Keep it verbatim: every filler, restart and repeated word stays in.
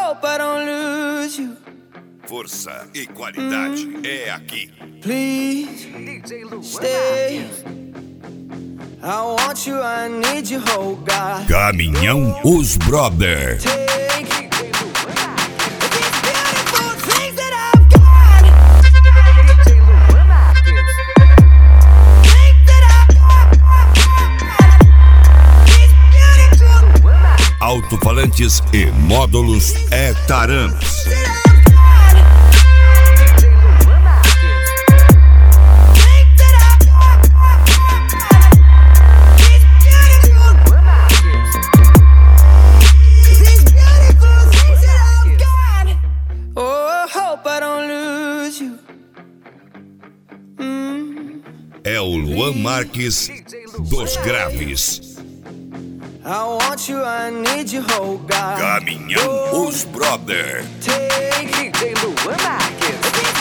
hope I don't lose you. Força e qualidade mm. é aqui. Please stay. I want you, I need you, oh God. Caminhão Os Brother. Take alto-falantes e módulos é Taranas. É o Luan Marques dos Graves. I want you, I need you, oh God. Caminhão Os Brother. Take D J Luan Marques.